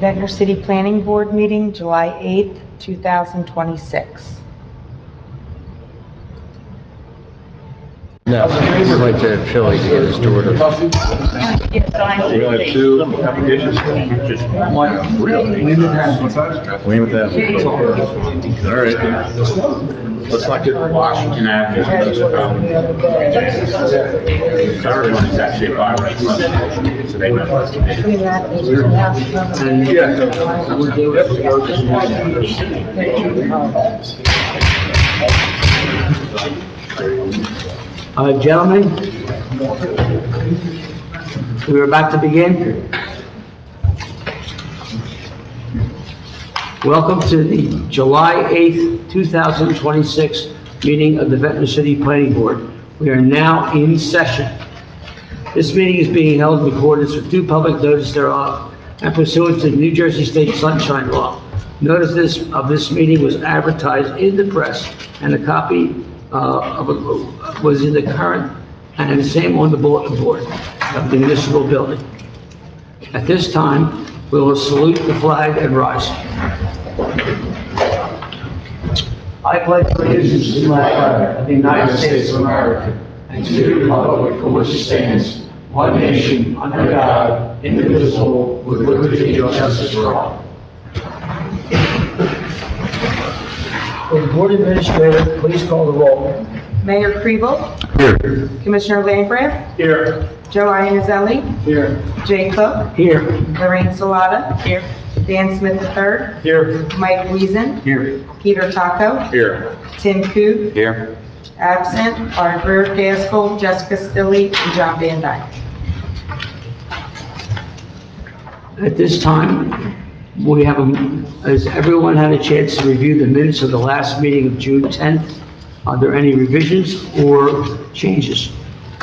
Ventnor City Planning Board meeting, July 8th, 2026. No, I'd like to Philly to get his daughter. We only have two applications? Just one? Really? Weymouth Avenue. All right. Let's not get Washington Avenue. Everyone is actually a buy right. So they know. Gentlemen, we're about to begin. Welcome to the July 8th, 2026 meeting of the Ventnor City Planning Board. We are now in session. This meeting is being held in accordance with due public notice thereof and pursuant to the New Jersey State Sunshine Law. Notice of this meeting was advertised in the press, and a copy was in the current and the same on the bulletin board of the municipal building. At this time, we will salute the flag and rise. I pledge allegiance to the flag of the United States of America and to the republic for which it stands, one nation, under God, indivisible, with liberty and justice for all. Will the board administrator please call the roll? Mayor Kribel? Here. Commissioner Langgraf? Here. Joe Iannizelli? Here. Jay Cook? Here. Lorraine Salata? Here. Dan Smith III? Here. Mike Wiesen? Here. Peter Taco? Here. Tim Cook? Here. Absent are Greer Gaskell, Jessica Stilley, and John Van Dyke. At this time, we have, has everyone had a chance to review the minutes of the last meeting of June 10th? Are there any revisions or changes?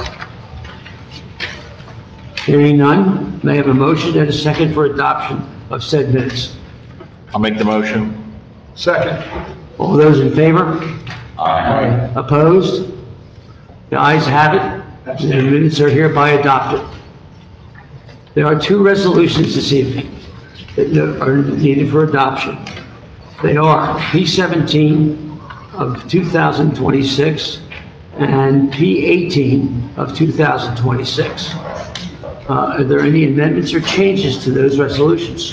Hearing none, may I have a motion and a second for adoption of said minutes? I'll make the motion. Second. All those in favor? Aye. Opposed? The ayes have it. The minutes are hereby adopted. There are two resolutions this evening that are needed for adoption. They are P17 of 2026 and P18 of 2026. Are there any amendments or changes to those resolutions?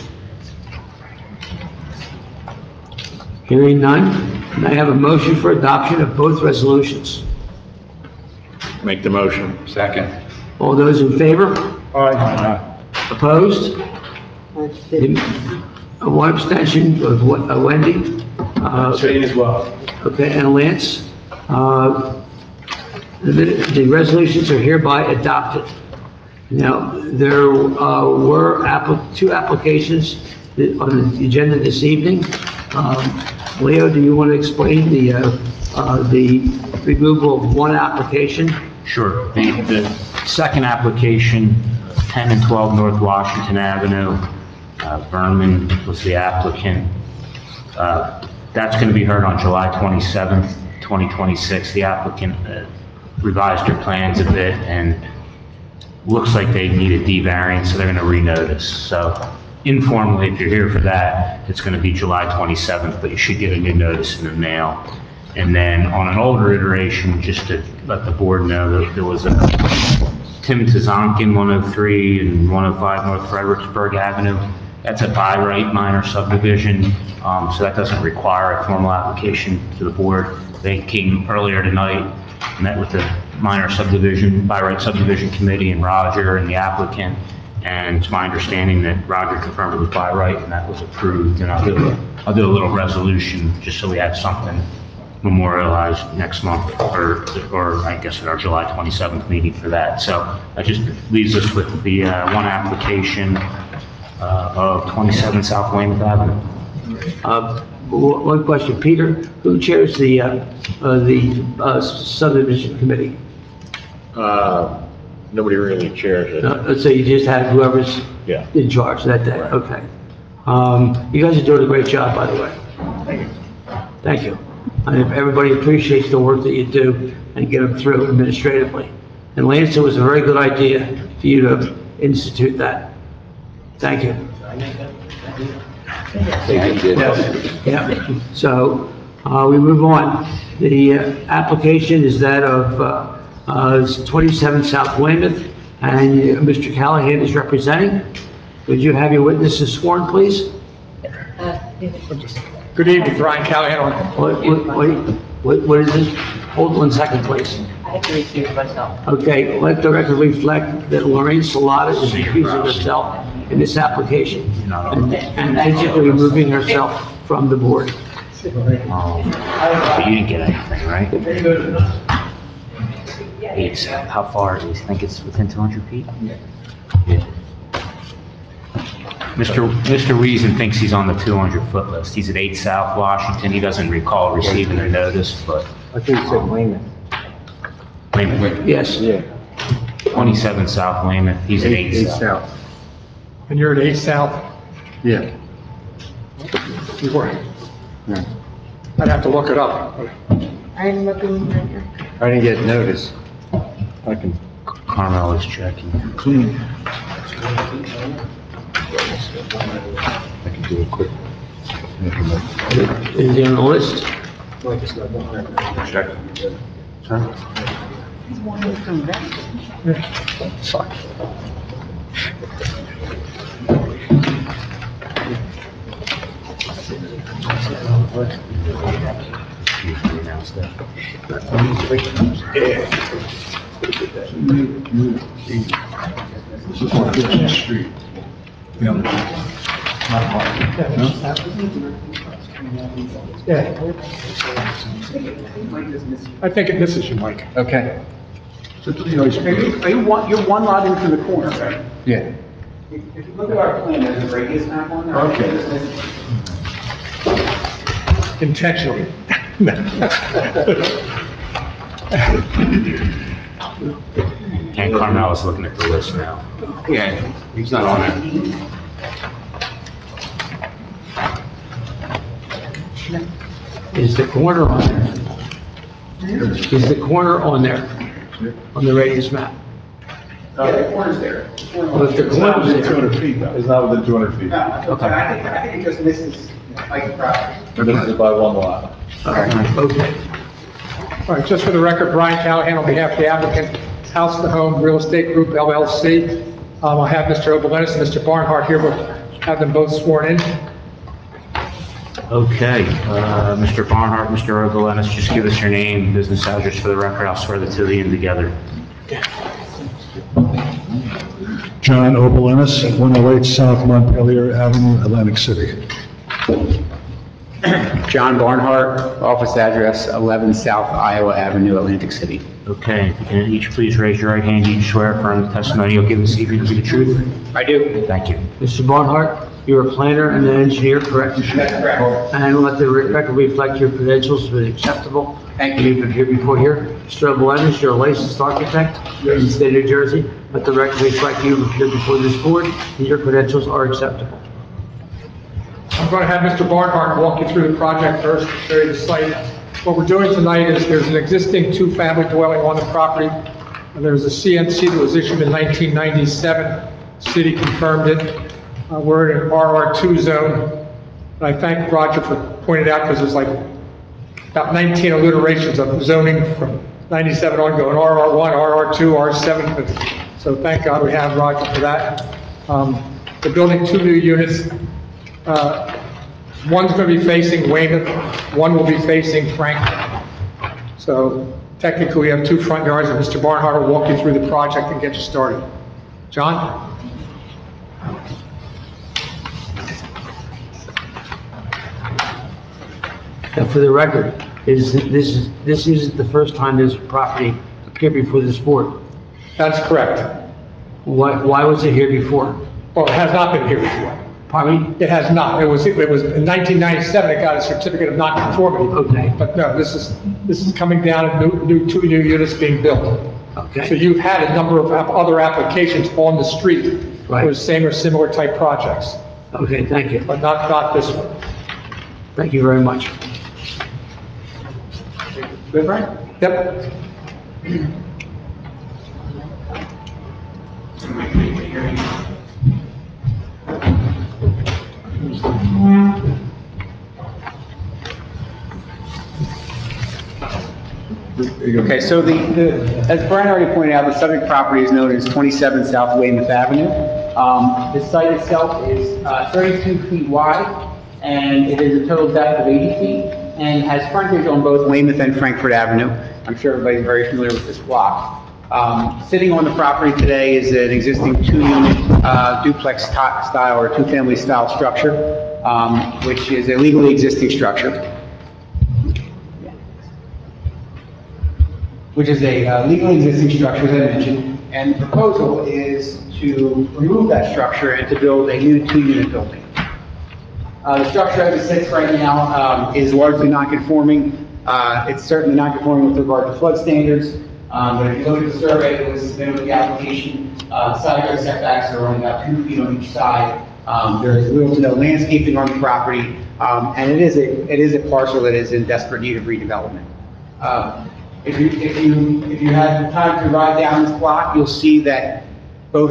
Hearing none, may I have a motion for adoption of both resolutions? Make the motion. Second. All those in favor? Aye. Opposed? One abstention of Wendy. Abstain as well. Okay, and Lance. The resolutions are hereby adopted. Now, there were two applications on the agenda this evening. Leo, do you want to explain the removal of one application? Sure. The second application, 10 and 12 North Washington Avenue, Vernon was the applicant. That's going to be heard on July 27th, 2026. The applicant revised their plans a bit and looks like they need a D variance, so they're going to renotice. So informally, if you're here for that, it's going to be July 27th, but you should get a new notice in the mail. And then on an older iteration, just to let the board know that there was a Tim Tzonkin 103 and 105 North Fredericksburg Avenue. That's a by right minor subdivision, so that doesn't require a formal application to the board. They came earlier tonight, met with the minor subdivision, by right subdivision committee and Roger and the applicant. And it's my understanding that Roger confirmed it was by right and that was approved. And I'll do a little resolution just so we have something memorialized next month, or I guess at our July 27th meeting for that. So that just leaves us with the one application of 27 South Weymouth Avenue. One question, Peter, who chairs the subdivision committee? Nobody really chairs it. So you just have whoever's in charge that day? Right. Okay. You guys are doing a great job, by the way. Thank you. Thank you. And everybody appreciates the work that you do and get them through administratively. And Lance, it was a very good idea for you to institute that. Thank you. Yeah, so, we move on. The application is that of 27 South Weymouth, and Mr. Callahan is representing. Would you have your witnesses sworn, please? Good evening, Brian Callahan. What is it? Hold 1 second, please. I have to recuse myself. Okay, let the record reflect that Lorraine Salata is recusing herself in this application and physically removing herself from the board. But you didn't get anything, right? How far, do you think it's within 200 feet? Yeah. Mr. Reason thinks he's on the 200-foot list. He's at 8 South Washington. He doesn't recall receiving a notice, but I think you said Weymouth. Weymouth, Yes. Yeah. 27 South Weymouth, he's at 8 South. And you're at 8 South? Yeah. You were. Yeah. I'd have to look it up. I'm looking right here. I didn't get notice. I can Carmel is checking. clean. I can do a quick. Is he on the list? Check. Street. Yeah. I think it misses you, Mike. Okay. You're one lot into the corner, right? Yeah. If you look at our plan, there's a radius map on there. Okay. Intentionally. And Carmel is looking at the list now. Yeah, he's not on it. Is the corner on there? Is the corner on there? On the radius map? Yeah, the corner's there. Well, if the corner's there, 200 feet, though. It's not within 200 feet. No, I think it just misses Mike's property. This is by one lot. okay. All right, just for the record, Brian Callahan on behalf of the applicant, House to Home Real Estate Group LLC. I have Mr. Obolenis and Mr. Barnhart here. We'll have them both sworn in. Okay, Mr. Barnhart, Mr. Ogolenis, just give us your name, business address for the record. I'll swear the two of you in together. John Obolenis, 108 South Montpelier Avenue, Atlantic City. John Barnhart, office address 11 South Iowa Avenue, Atlantic City. Okay, if you can each please raise your right hand, each swear affirm the testimony you'll give this evening to be the truth. I do. Thank you. Mr. Barnhart, you're a planner and an engineer, correct? That's correct. And let the record reflect your credentials to be acceptable. Thank you. You've appeared before here. Mr. Obolenis, you're a licensed architect in the state of New Jersey. Let the record reflect you've appeared before this board and your credentials are acceptable. I'm going to have Mr. Barnhart walk you through the project first, show you the site. What we're doing tonight is there's an existing two-family dwelling on the property. And there's a CNC that was issued in 1997. City confirmed it. We're in an RR2 zone. And I thank Roger for pointing it out because there's like about 19 alliterations of zoning from 97 on going RR1, RR2, R7. So thank God we have Roger for that. We're building 2 new units. One's going to be facing Weymouth, one will be facing Franklin. So technically, we have 2 front yards, and Mr. Barnhart will walk you through the project and get you started. John? Now, for the record, this isn't the first time this property appeared before this board. That's correct. Why was it here before? Well, it has not been here before. Pardon me? It has not. It was in 1997, it got a certificate of non-conformity. Okay. But no, this is coming down, and 2 new units being built. So Okay. you've had a number of other applications on the street Right. for the same or similar type projects, Okay, thank you. but not this one. Thank you very much. Good, Frank? Yep. Okay, so as Brian already pointed out, the subject property is known as 27 South Weymouth Avenue. The site itself is 32 feet wide, and it is a total depth of 80 feet, and has frontage on both Weymouth and Frankfurt Avenue. I'm sure everybody's very familiar with this block. Sitting on the property today is an existing two-unit duplex style or two-family style structure, which is a legally existing structure. Which is a legally existing structure, as I mentioned, and the proposal is to remove that structure and to build a new two-unit building. The structure as it sits right now is largely non-conforming. It's certainly non-conforming with regard to flood standards, but if you look at the survey that was submitted with the application, side yard setbacks are only about 2 feet on each side. There is little to no landscaping on the property, and it is a parcel that is in desperate need of redevelopment. If you had time to ride down this block, you'll see that both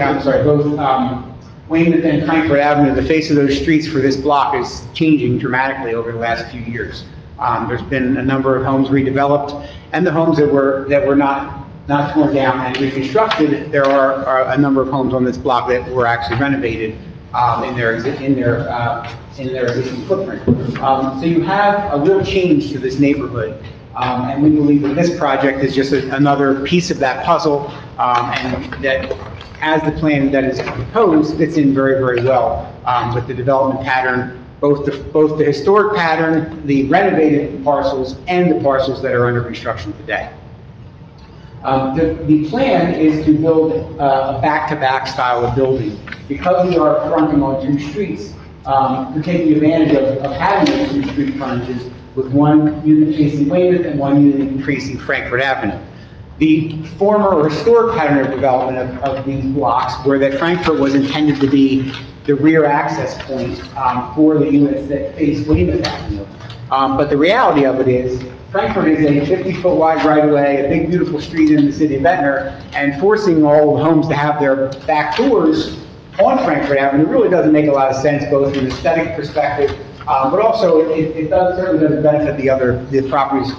Weymouth and Frankfurt Avenue, the face of those streets for this block is changing dramatically over the last few years. There's been a number of homes redeveloped, and the homes that were not torn down and reconstructed, there are a number of homes on this block that were actually renovated in their existing footprint. So you have a real change to this neighborhood. And we believe that this project is just another piece of that puzzle, and that as the plan that is proposed fits in very, very well with the development pattern, both the historic pattern, the renovated parcels, and the parcels that are under construction today. The plan is to build a back-to-back style of building. Because we are fronting on two streets, we're taking advantage of having those two street frontages with one unit facing Weymouth and one unit facing Frankfurt Avenue. The former or historic pattern of development of these blocks were that Frankfurt was intended to be the rear access point for the units that face Weymouth Avenue. But the reality of it is, Frankfurt is a 50-foot wide right-of-way, a big beautiful street in the city of Ventnor, and forcing all the homes to have their back doors on Frankfurt Avenue really doesn't make a lot of sense, both from an aesthetic perspective, but also it certainly doesn't benefit the other properties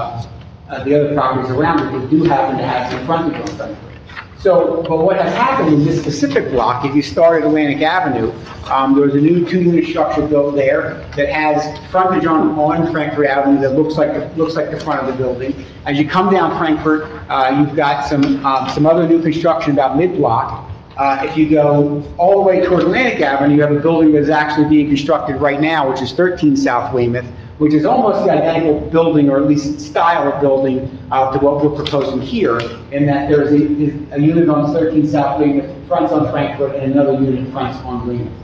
around it that do happen to have some frontage on Frankfurt. So, but what has happened in this specific block, if you start at Atlantic Avenue, there was a new two-unit structure built there that has frontage on Frankfurt Avenue that looks like the front of the building. As you come down Frankfurt, you've got some other new construction about mid-block. If you go all the way toward Atlantic Avenue, you have a building that is actually being constructed right now, which is 13 South Weymouth, which is almost the identical building, or at least style of building, to what we're proposing here, in that there's a unit on 13 South Weymouth fronts on Frankfurt and another unit fronts on Weymouth.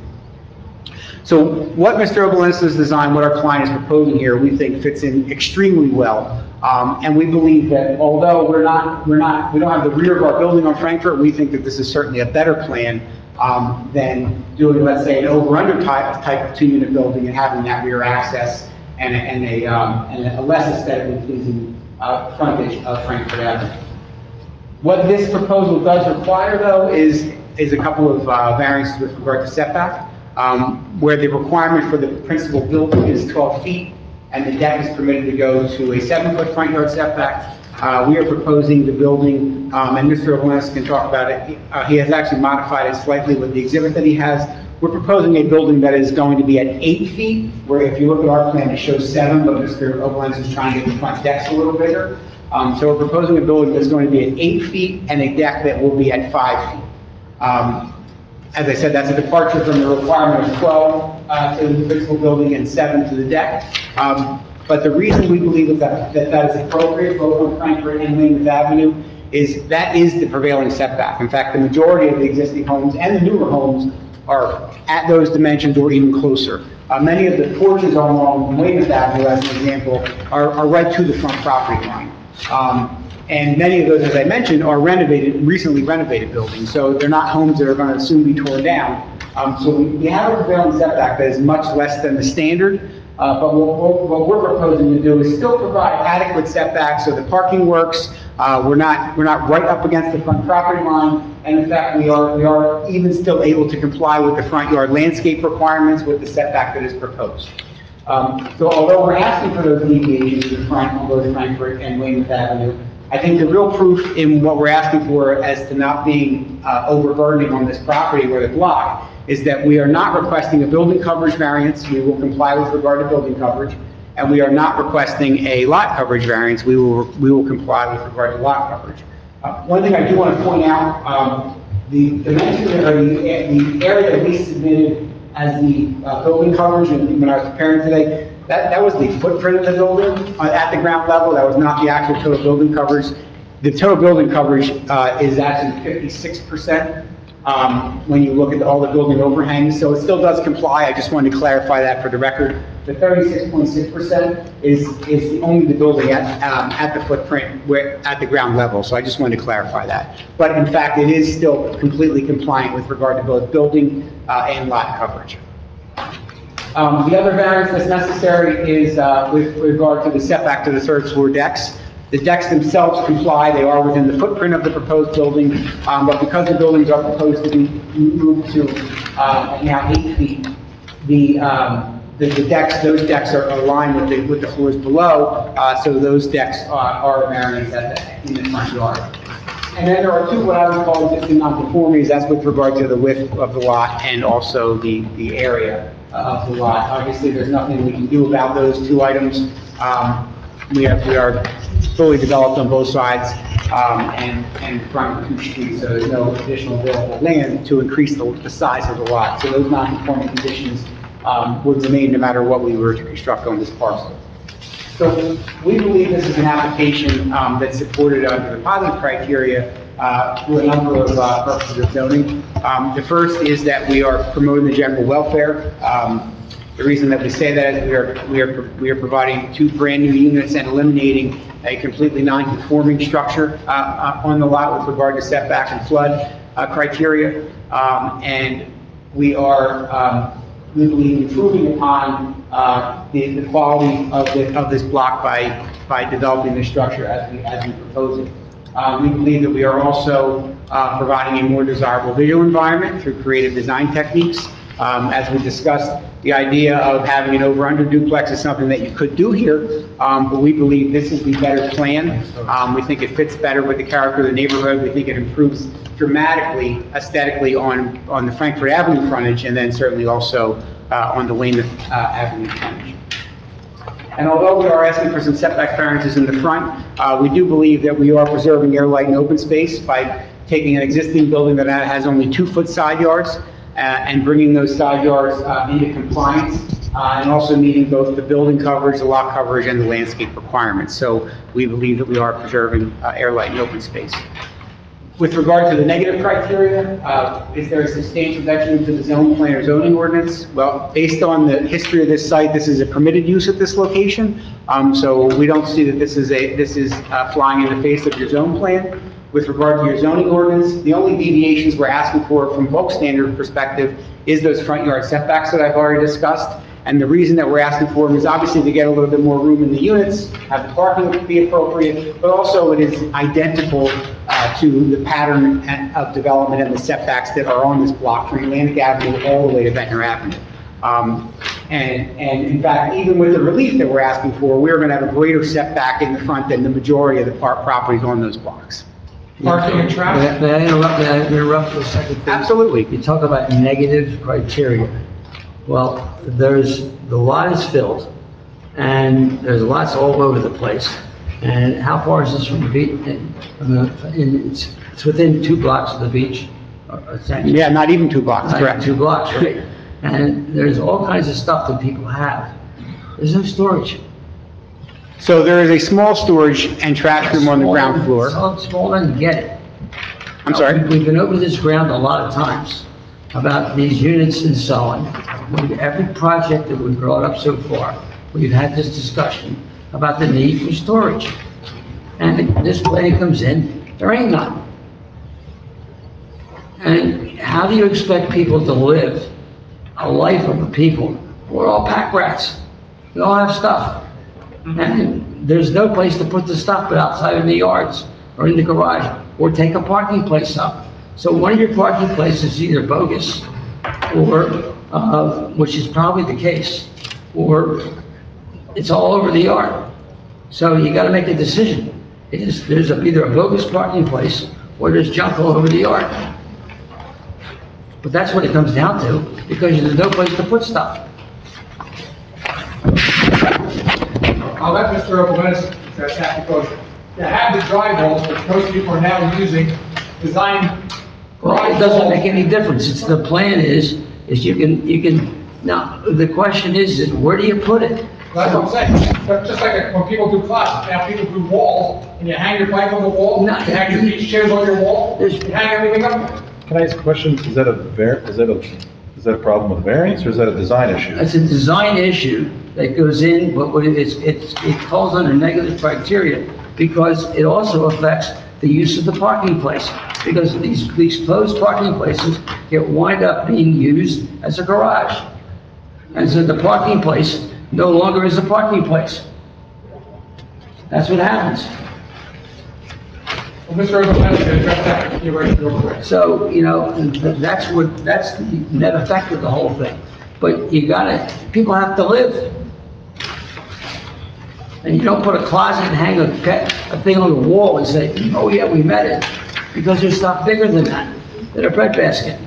So what Mr. Obolense has designed, what our client is proposing here, we think fits in extremely well. And we believe that although we don't have the rear of our building on Frankfurt, we think that this is certainly a better plan than doing, let's say, an over-under type of two-unit building and having that rear access and a less aesthetically pleasing frontage of Frankfurt Avenue. What this proposal does require, though, is a couple of variances with regard to setback, where the requirement for the principal building is 12 feet, and the deck is permitted to go to a 7-foot front yard setback. We are proposing the building, and Mr. Obolense can talk about it. He has actually modified it slightly with the exhibit that he has. We're proposing a building that is going to be at 8 feet, where if you look at our plan, it shows 7, but Mr. Obolense is trying to get the front decks a little bigger. So we're proposing a building that's going to be at 8 feet and a deck that will be at 5 feet. As I said, that's a departure from the requirement of 12 to the principal building and 7 to the deck. But the reason we believe that is appropriate both on Frankfurt and Weymouth Avenue is that is the prevailing setback. In fact, the majority of the existing homes and the newer homes are at those dimensions or even closer. Many of the porches along Weymouth Avenue, as an example, are right to the front property line. And many of those, as I mentioned, are recently renovated buildings, so they're not homes that are going to soon be torn down. So we have a prevailing setback that is much less than the standard, but what we're proposing to do is still provide adequate setbacks so the parking works. We're not right up against the front property line, and in fact, we are even still able to comply with the front yard landscape requirements with the setback that is proposed. So although we're asking for those deviations in front on both Frankfurt and Weymouth Avenue, I think the real proof in what we're asking for as to not being overburdening on this property or the block is that we are not requesting a building coverage variance. We will comply with regard to building coverage. And we are not requesting a lot coverage variance. We will comply with regard to lot coverage. One thing I do want to point out, the dimension or the area that we submitted as the building coverage, and when I was preparing today, that was the footprint of the building at the ground level. That was not the actual total building coverage. The total building coverage is actually 56%. When you look at all the building overhangs, so it still does comply. I just wanted to clarify that for the record. The 36.6% is only the building at the footprint at the ground level. So I just wanted to clarify that. But in fact, it is still completely compliant with regard to both building and lot coverage. The other variance that's necessary is with regard to the setback to the third floor decks. The decks themselves comply, they are within the footprint of the proposed building, but because the buildings are proposed to be moved to now 8 feet, those decks are aligned with the floors below, so those decks are variance in the front yard. And then there are two what I would call existing nonconformities, that's with regard to the width of the lot and also the area of the lot. Obviously, there's nothing we can do about those two items. We are fully developed on both sides and front two streets, so there's no additional available land to increase the size of the lot. So those non-conforming conditions would remain no matter what we were to construct on this parcel. So we believe this is an application that's supported under the positive criteria through a number of purposes of zoning. The first is that we are promoting the general welfare. The reason that we say that is we are providing 2 brand new units and eliminating a completely non-conforming structure on the lot with regard to setback and flood criteria. And we are, we believe, improving upon the quality of this block by developing this structure as we propose it. We believe that we are also providing a more desirable visual environment through creative design techniques. As we discussed, the idea of having an over-under duplex is something that you could do here, but we believe this is the better plan. We think it fits better with the character of the neighborhood. We think it improves dramatically, aesthetically on the Frankfurt Avenue frontage, and then certainly also on the Weymouth Avenue frontage. And although we are asking for some setback variances in the front, we do believe that we are preserving air, light, and open space by taking an existing building that has only 2-foot side yards and bringing those side yards into compliance and also meeting both the building coverage, the lot coverage, and the landscape requirements. So we believe that we are preserving air, light, and open space. With regard to the negative criteria, is there a substantial detriment to the zone plan or zoning ordinance? Well, based on the history of this site, this is a permitted use at this location. So we don't see that this is flying in the face of your zone plan. With regard to your zoning ordinance, the only deviations we're asking for from bulk standard perspective is those front yard setbacks that I've already discussed. And the reason that we're asking for them is obviously to get a little bit more room in the units, have the parking be appropriate, but also it is identical to the pattern of development and the setbacks that are on this block from Atlantic Avenue all the way to Ventnor Avenue. And in fact, even with the relief that we're asking for, we're going to have a greater setback in the front than the majority of the properties on those blocks. Parking and traffic? May I interrupt for a second, please? Absolutely. You talk about negative criteria. Well, the lot is filled, and there's lots all over the place. And how far is this from the beach? It's within 2 blocks of the beach. Essentially. Yeah, not even 2 blocks, correct. 2 blocks, right? And there's all kinds of stuff that people have. There's no storage. So there is a small storage and trash room on the ground floor. Small and get it. I'm sorry? We've been over this ground a lot of times about these units and so on. With every project that we've brought up so far, we've had this discussion about the need for storage. And this plan comes in, there ain't none. And how do you expect people to live a life of the people? We're all pack rats. We all have stuff. And there's no place to put the stuff but outside in the yards or in the garage or take a parking place up. So one of your parking places is either bogus or, which is probably the case, or It's all over the yard. So you gotta make a decision. There's either a bogus parking place or there's junk all over the yard. But that's what it comes down to, because there's no place to put stuff. I'll let Mr. Obolenz address that because you have the drywalls, which most people are now using, design. Well, it doesn't make any difference. It's, the plan is you can, now, the question is where do you put it? That's what I'm saying. But just like when people do closets, now people do walls, and you hang your bike on the wall, No. you hang your beach chairs on your wall, you There's- hang everything up there. Can I ask a question? Is that a problem with variance, or is that a design issue? It's a design issue that goes in, but what it falls under negative criteria because it also affects the use of the parking place. Because these closed parking places wind up being used as a garage. And so the parking place no longer is a parking place. That's what happens. Well, Mr. Obolenz can address that, you're right, real quick. So, you know, that's the net effect of the whole thing. But people have to live. And you don't put a closet and hang a thing on the wall and say, oh yeah, we met it. Because there's stuff bigger than that, than a breadbasket.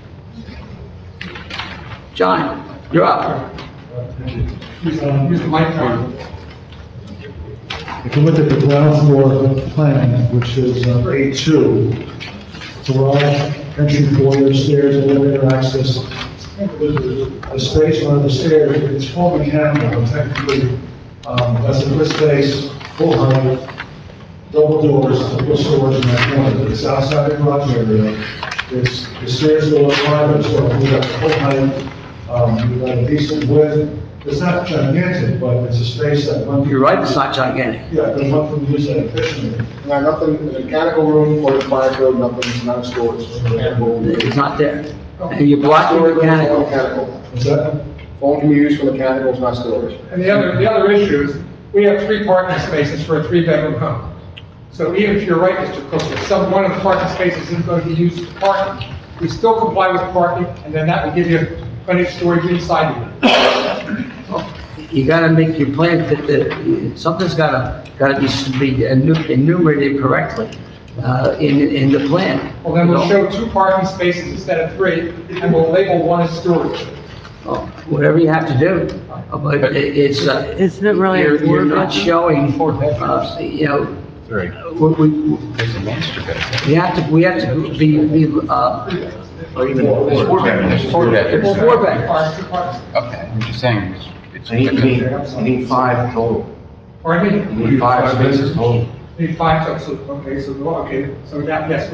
John, you're up. Use the microphone. If you look at the ground floor plan, which is A2, garage, entry foyer, stairs, elevator access, the space under the stairs, it's full mechanical, but technically, that's a good space, full height, double doors, to put storage in that corner. It's outside the garage area. The stairs go up private, so we've got full height, we've got a decent width. It's not gigantic, but it's a space that one. You're right, it's not gigantic. Yeah, but one can use that efficiently. Now, nothing, in the mechanical room or the fire code, nothing's not stored. It's not there. And you're blocking the mechanical. Mechanical. What's that? Phone can be used for mechanical, it's not storage. And the other issue is, we have 3 parking spaces for a 3-bedroom home. So even if you're right, Mr. Cook, if one of the parking spaces isn't going to be used for parking, we still comply with parking, and then that will give you plenty of storage inside of it. You gotta make your plan fit something's gotta be enumerated correctly, in the plan. Well, then we'll show 2 parking spaces instead of 3, and we'll label 1 as storage. Oh, whatever you have to do, but it's, Isn't it really? you're not showing, you know, Right. we have to be, Or even 4 bedrooms. 4 bedrooms. well, 4 bedrooms. Okay, I'm just saying, You need 5 total. Pardon me? You need 5 spaces total. Need 5, so that, yes,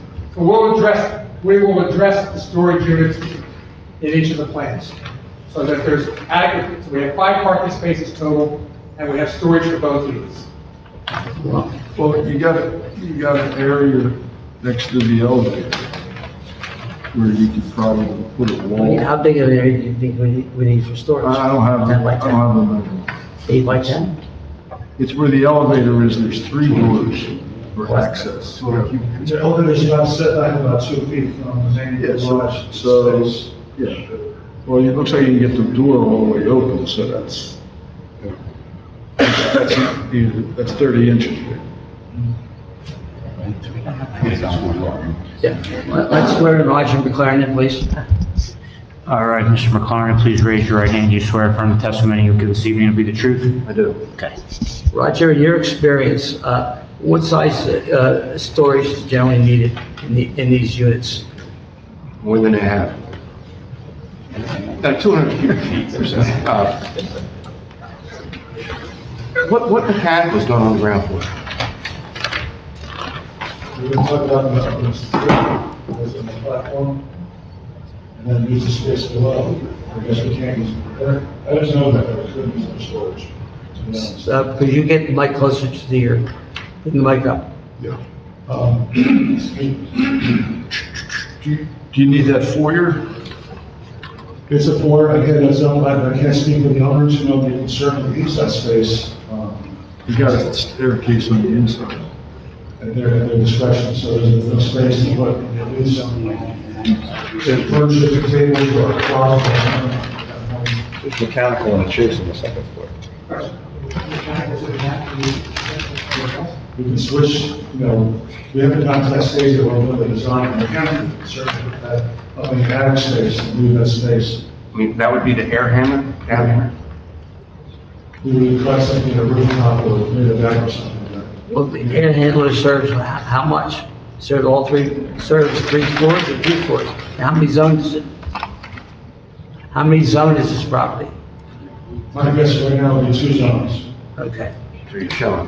we will address the storage units in each of the plans. So that there's adequate, so we have 5 parking spaces total, and we have storage for both units. Well, you got an area next to the elevator where you could probably put a wall. How big of an area do you think we need for storage? I don't have, 10 by I 10? don't have the measurement. 8 by 10? It's where the elevator is, there's 3 doors for access. The elevator's about set back about 2 feet from the main Yeah, garage so, space. yeah. Well, it looks like you can get the door all the way open, so that's, that's 30 inches. Yeah. Let's swear in Roger McLaren, please. All right, Mr. McLaren, please raise your right hand. Do you swear affirm the testimony you give this evening to be the truth? I do. Okay. Roger, in your experience, what size storage is generally needed in these units? More than a half. About 200 cubic feet or so. What mechanical is going on the ground floor? We're going to talk about there's a platform, and then use the space below. I guess we can't use, I just know that there could be some storage. to be honest. Could you get the mic closer to your, the mic up? Yeah. Do you need that foyer? It's a foyer, again, that's owned by, I can't speak for the owners, you know, they can certainly use that space, You got a staircase on the inside. at their discretion, so there's enough space to put, at least some, furniture, tables, or closet. There's mechanical and a chase on the second floor. question. We can switch, we haven't gotten to that stage where we're going to design and mechanical, certainly put that up in the attic space and move that space. I mean, that would be the air handler down here? We would request something in the rooftop or near the back or something like that. Well, the air handler serves how much? Serves serves 3 floors or 2 floors? How many zones is it? How many zones is this property? My guess right now would be 2 zones. Okay. So you're showing.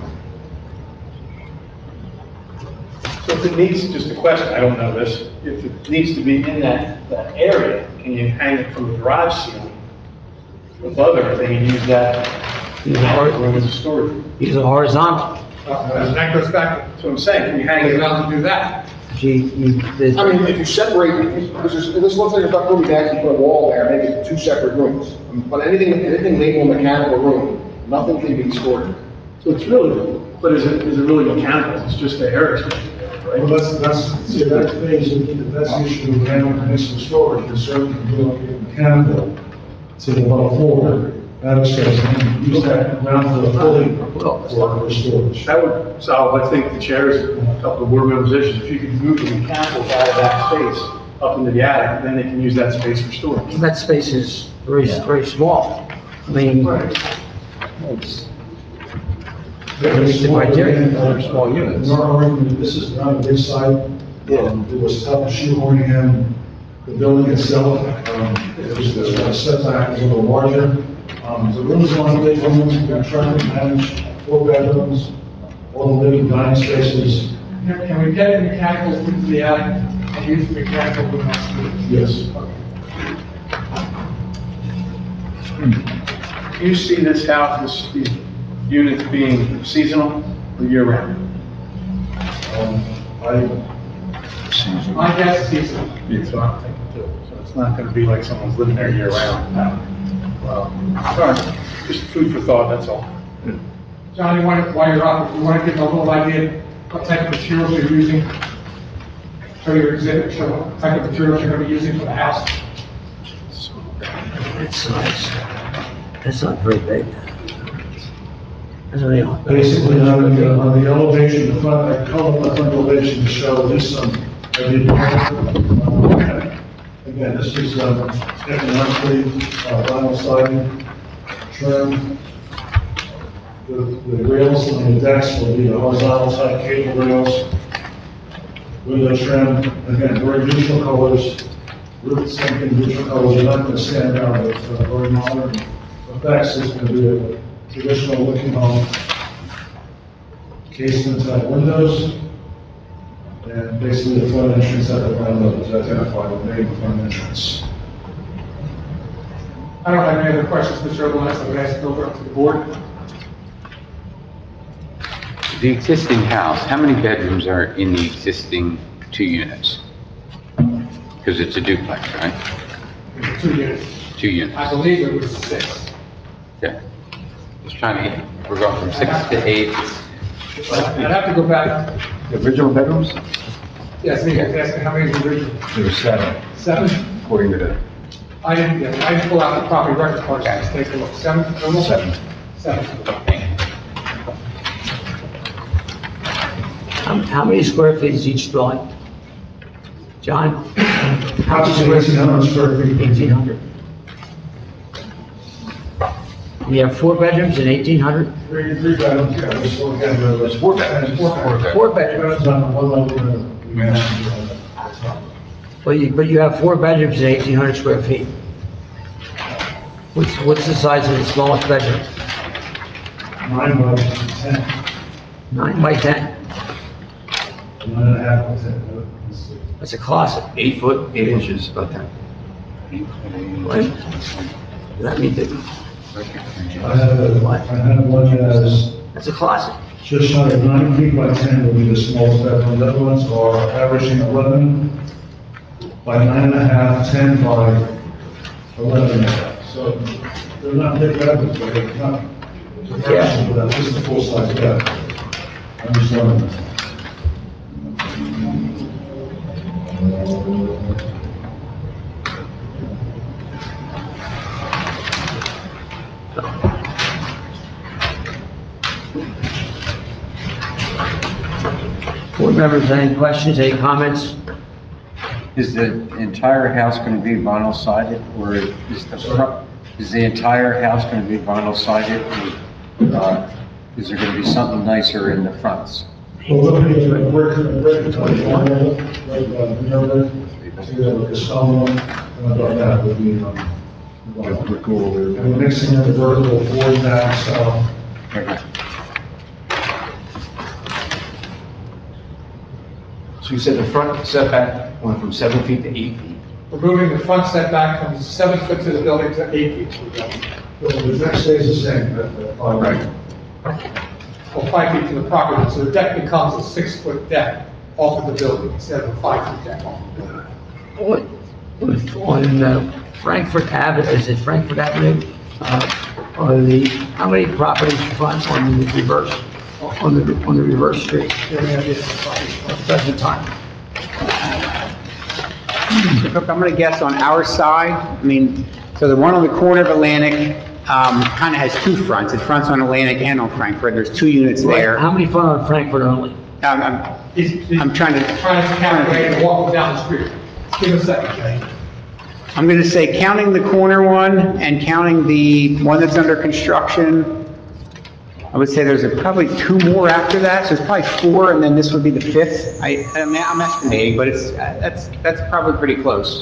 So if it needs, just a question, I don't know this, if it needs to be in that area, can you hang it from the garage ceiling above everything and use that room as a storage room? These are horizontal. That goes back That's what I'm saying, can you hang to, it allowed to do that. Gee, I mean, if you separate, because this looks like it's not room to actually put a wall there, make it 2 separate rooms. But anything labeled mechanical room, nothing can be stored. So it's really, but is it really mechanical? It's just the air exchange, right? Well, that's the issue with mechanical storage, is certainly relocate mechanical to the above floor, attic space, and use that ground floor fully for storage. That would solve, I think, the chairs, a couple of board members' issues. If you could move the mechanicals out of that space up into the attic, then they can use that space for storage. That space is very small. I mean, There's the criteria. small units. In our argument, this is not a big site. It was tough shoehorning in the building itself. It was a setback a little larger. The rooms are on big rooms, we're trying to manage 4 bedrooms, all the living dining spaces. Can we get the mechanicals into the attic and use the mechanical room upstairs? Yes. Do you see this house, these units being seasonal or year-round? My guess is seasonal. That's what I'm thinking too. So it's not gonna be like someone's living there year-round. Well, all right, just food for thought, that's all. John, while you're up, if you want to give a little idea what type of materials you're using, show your exhibit, show what type of materials you're going to be using for the house. it's nice. That's not very big. That's only Basically, on the elevation, the front, I call it the front elevation to show this, I did, again, this is, economically, vinyl siding, trim. The rails on the decks will be the horizontal side cable rails, window trim, again, very neutral colors, with something neutral colors, you're not gonna stand out with very modern effects, it's gonna be a traditional looking home. Casement type windows, and basically the front entrance at the front level is identified with main front entrance. I don't have any other questions, Mr. Overlast, I'm going to ask it over to the board. The existing house, how many bedrooms are in the existing 2 units? Because it's a duplex, right? 2 units. 2 units. I believe it was 6. Okay. Just trying to get, we're going from 6 to 8. I'd have to go back. The original bedrooms? Yes, he was asking how many is the original? There were 7, 7? according to the I didn't pull out the property record cards, let's take a look. 7 total? 7. 7. How many square feet is each dwelling? John? How many square feet? 1,800 square feet. 1,800. You have 4 bedrooms and 1,800? 3 bedrooms, yeah, this one, again, there's 4 bedrooms. 4 bedrooms. On one level, But you have 4 bedrooms and 1,800 square feet. What's the size of the smallest bedroom? 9 by 10. 9 by 10. 9.5 by 10. That's a closet. 8 foot, 8 inches, about that. What? That means that, I have one that is that's a closet. just shy of 9 feet by 10 will be the smallest bedroom. The other ones are averaging 11 by 9.5, 10 by 11.5. So they're not big bedrooms, but they're not. Yeah. This is the full size bed. I'm just wondering. board members, any questions, any comments? Is the entire house going to be vinyl sided, or is the entire house going to be vinyl sided? Is there going to be something nicer in the fronts? Well, looking at the brick, the stone one, and I thought that would be, and mixing in the vertical board down, so. So you said the front setback went from 7 feet to 8 feet? We're moving the front setback from 7 foot to the building to 8 feet to the building. The deck stays the same, at 5 feet. Well, 5 feet to the property, so the deck becomes a 6-foot deck off of the building instead of a 5-foot deck off the building. On Frankfurt Avenue, is it Frankfurt Avenue? How many properties front on the reverse, on the reverse street? Present time. Look, I'm gonna guess on our side, I mean, so the one on the corner of Atlantic, kind of has two fronts. It fronts on Atlantic and on Frankfurt. There's 2 units there. How many front on Frankfurt only? I'm trying to calculate and walk down the street. Give us a second, Jay. I'm going to say counting the corner one and counting the one that's under construction, I would say there's probably 2 more after that, so it's probably 4, and then this would be the 5th. I'm estimating, but that's probably pretty close.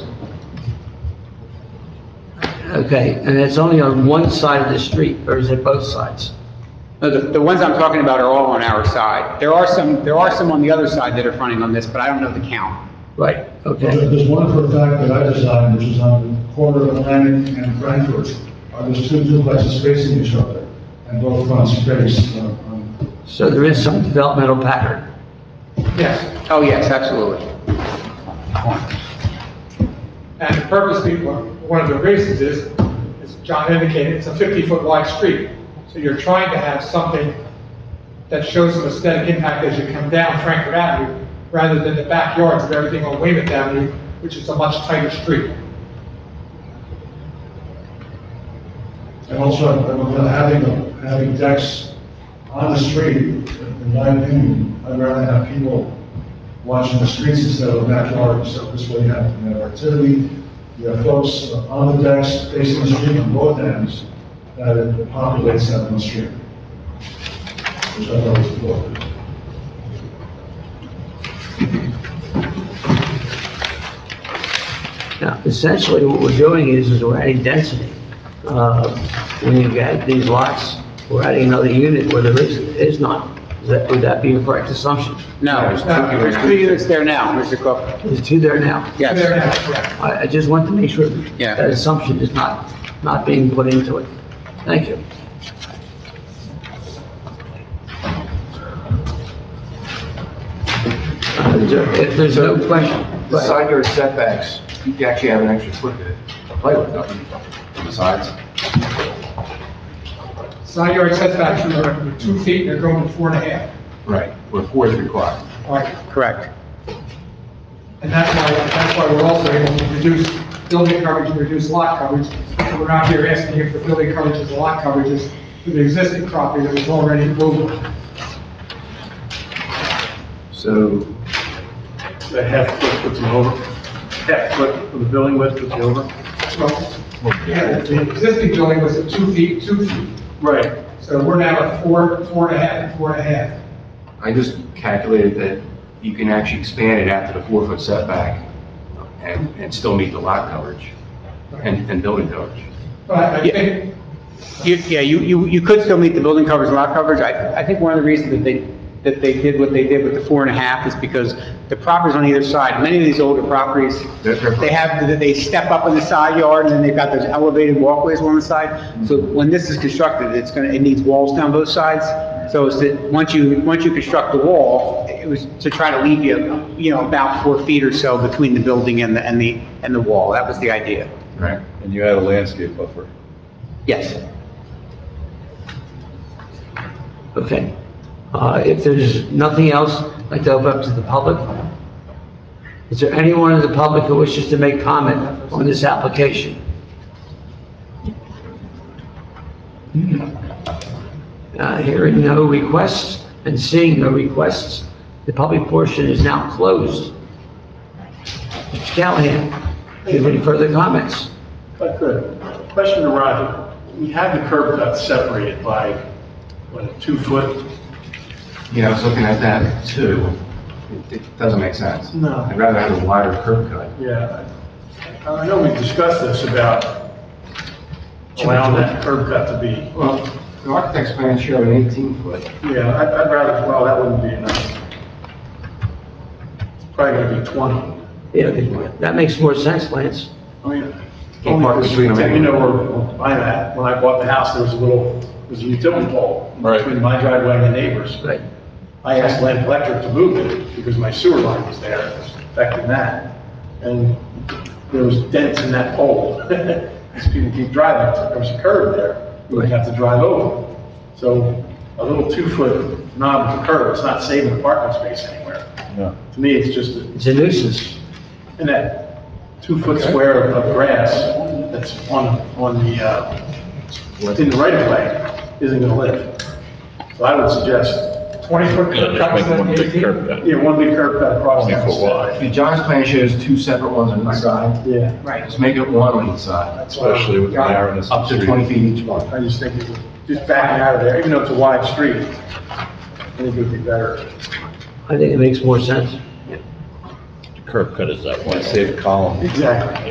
Okay, and it's only on one side of the street, or is it both sides? No, the ones I'm talking about are all on our side. There are some on the other side that are fronting on this, but I don't know the count. Right, okay. There's one for a fact that I designed, which is on the corner of Atlantic and Frankfurt. There's 2 duplexes facing each other, and both fronts face. So there is some developmental pattern? Yes. Oh, yes, absolutely. And the purpose, one of the reasons is, as John indicated, it's a 50-foot wide street. So you're trying to have something that shows some aesthetic impact as you come down Frankfurt Avenue, rather than the backyards of everything on Weymouth Avenue, which is a much tighter street. And also, having decks on the street, in my opinion, I'd rather have people watching the streets instead of the backyard, so this way you have activity, you have folks on the decks facing the street on both ends, that it populates that on the street. Which I thought was important. Now, essentially what we're doing is we're adding density. When you get these lots, we're adding another unit where there is none. Would that be a correct assumption? No, there's 2 units there now, Mr. Cook. There's 2 there now? Yes. I just want to make sure that assumption is not being put into it. Thank you. If there's no question. The side yard setbacks, you actually have an extra foot to play with, don't you, on the sides? Side yard setbacks are 2 feet, they're going to 4.5. Right, where 4 is required. Right. Correct. And that's why we're also able to reduce building coverage and reduce lot coverage. So we're not here asking you for building coverages and lot coverages for the existing property that was already movable. So, The half foot puts them over, half foot for the building width puts you over. Well, yeah, the existing building was at 2 feet, 2 feet. Right. So we're now at 4.5, and 4.5. I just calculated that you can actually expand it after the 4-foot setback and still meet the lot coverage and building coverage. But I think, You could still meet the building coverage and lot coverage. I think one of the reasons that they did what they did with the 4.5 is because the properties on either side, many of these older properties, they step up in the side yard, and then they've got those elevated walkways along the side. So when this is constructed, it needs walls down both sides. So it's that once you construct the wall, it was to try to leave you, about 4 feet or so between the building and the wall. That was the idea. Right. And you had a landscape buffer. Yes. Okay. If there's nothing else, I'd like to open up to the public. Is there anyone in the public who wishes to make comment on this application? Hearing no requests and seeing no requests, The public portion is now closed. Mr. Callahan, do you have any further comments? If I could, question to Roger. We have the curb cut separated by, what, a 2-foot? I was looking at that too. It doesn't make sense. No. I'd rather have a wider curb cut. Yeah. I know we've discussed this about allowing that curb cut to be. Well, the architect's plan showed an 18-foot. Yeah, I'd rather, well, that wouldn't be enough. It's probably gonna be 20. Yeah, that makes more sense, Lance. I mean, Can't park between them you know anyway. where I'm at. When I bought the house, there was a utility pole between my driveway and the neighbor's. Right. I asked Land Electric to move it because my sewer line was there, it was affecting that. And there was dents in that pole. As people keep driving, there was a curb there, you would have to drive over. So a little 2-foot knob with a curb, it's not saving a parking space anywhere. No. To me, it's just, It's a nuisance. and that 2-foot square of grass that's on the, in the right of way isn't gonna live. So I would suggest, 20-foot curb cut instead of 18? yeah, one big curb cut across that. See, John's plan shows 2 separate ones on each side. Yeah. Right. Just make it one on each side. That's what Especially with the narrowness of Up the to street. 20 feet each one. I just think it's just backing out of there, even though it's a wide street, I think it would be better. I think it makes more sense. Curb cut is that way. Save a column. Exactly.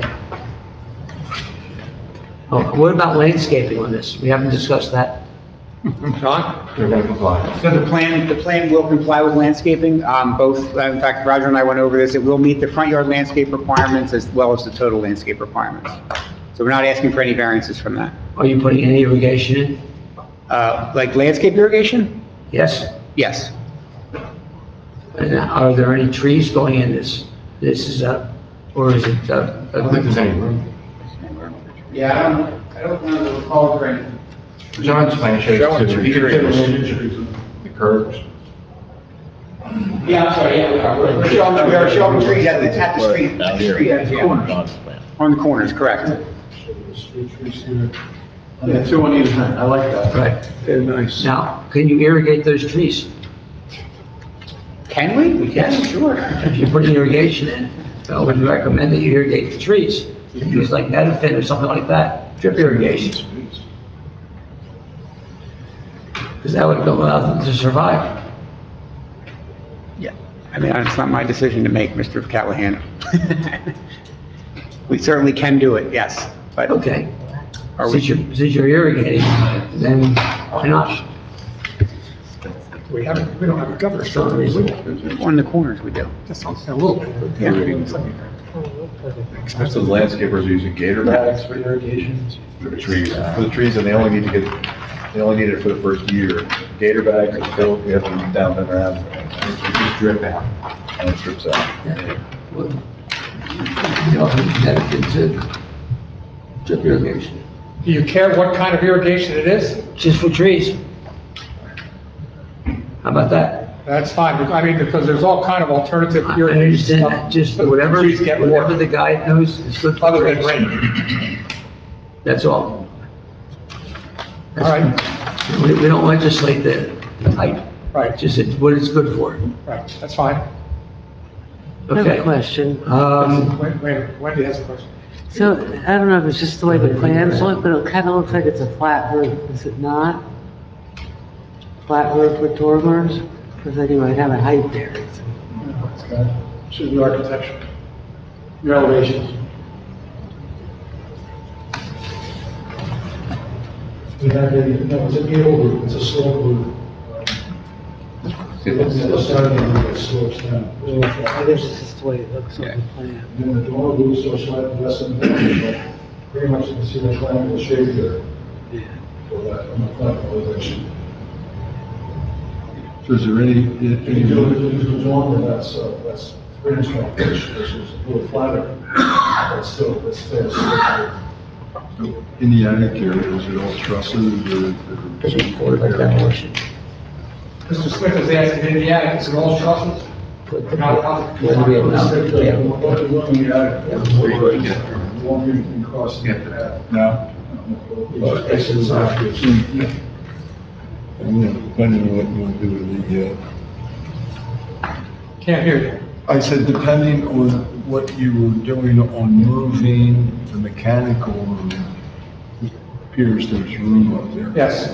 Oh, what about landscaping on this? We haven't discussed that. John? They're gonna comply. So the plan will comply with landscaping, in fact, Roger and I went over this, it will meet the front yard landscape requirements as well as the total landscape requirements. So we're not asking for any variances from that. Are you putting any irrigation in? Like landscape irrigation? Yes? Yes. And are there any trees going in this? This is or is it, I don't think there's any room. Yeah, I don't know the recall for any. John's plan shows 2. He could fit them in the curbs. Yeah, I'm sorry, yeah, we are showing trees at the street, Down here. on the corners, correct. Yeah, 2 on either side, I like that. right? Very nice. Now, can you irrigate those trees? Can we? We can, sure. If you're putting irrigation in, I would recommend that you irrigate the trees. Use like Netafin or something like that, drip irrigation. Because that would allow them to survive. Yeah, I mean, it's not my decision to make, Mr. Callahan. We certainly can do it, yes, but. Okay. Are we- Since you're irrigating, then why not? We don't have a cover story. On the corners we do. Just a little bit. Yeah. Most of the landscapers are using gator bags for irrigation, for the trees, and they only need it for the first year. Gator bags are filled, we have them down and around, Just drip out. and it drips out. Well, you know, Netafin to drip irrigation, Do you care what kind of irrigation it is? just for trees. How about that? That's fine, I mean, because there's all kind of alternative I irrigation understand stuff. that, just but whatever, trees get whatever more, the guy knows is good for other than trees. rain. That's all. All right, We don't legislate the height, right, just what it's good for. right, that's fine. I have a Okay. question. Wendy has a question. So, I don't know if it's just the way the plans look, but it kind of looks like it's a flat roof, is it not? Flat roof with dormers? Because then you might have a height there. Should be architecture. Your elevations. We have no, it's a gable roof, it's a slope roof. It's a side of it slopes down. I guess it's just the way it looks on the plan. And then the dormer roofs are slightly less than that, but pretty much you can see the triangle shape there. For that, on the flat elevation. So is there any, If you do it with the dormer, that's 3-inch elevation, which is a little flatter, but still, it's still a slope. in the attic area, is it all trusses or? Mr. Smith is asking, in the attic, is it all trusses? Won't be anything crossing the path. No. It's just obvious. And then depending on what you want to do with Can't hear you. I said, depending on what you were doing on moving the mechanical room, it appears there's room up there. Yes.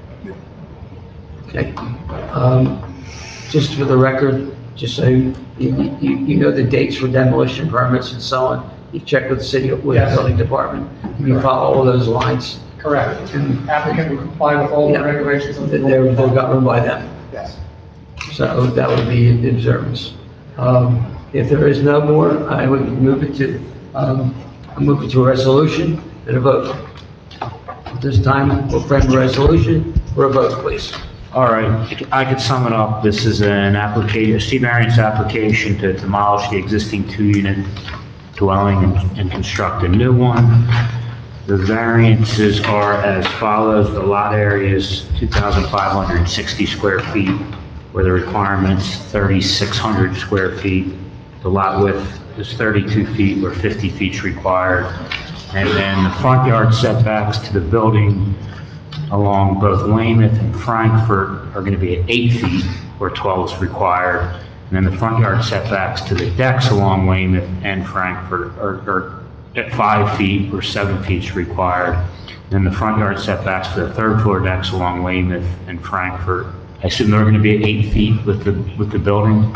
Okay. Just for the record, just so you know the dates for demolition permits and so on, you've checked with the city, with the Yes. building department, you follow all those lines. Correct. Applicant will comply with all the Yeah. regulations of the They're governed by them. Yes. So that would be the observance. If there is no more, I would move it to a resolution and a vote. At this time, we'll frame a resolution for a vote, please. All right, I could sum it up. This is an application, a C variance application to demolish the existing two-unit dwelling and construct a new one. The variances are as follows. The lot area is 2,560 square feet, where the requirement's 3,600 square feet. The lot width is 32 feet, where 50 feet is required. And then the front yard setbacks to the building along both Weymouth and Frankfurt are going to be at 8 feet, where 12 is required. And then the front yard setbacks to the decks along Weymouth and Frankfurt are at 5 feet, where 7 feet is required. Then the front yard setbacks to the third floor decks along Weymouth and Frankfurt, I assume they're going to be at 8 feet with the building?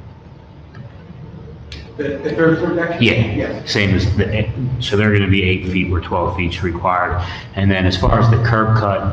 The third floor deck? Yeah, same as so they're going to be 8 feet where 12 feet is required. And then as far as the curb cut,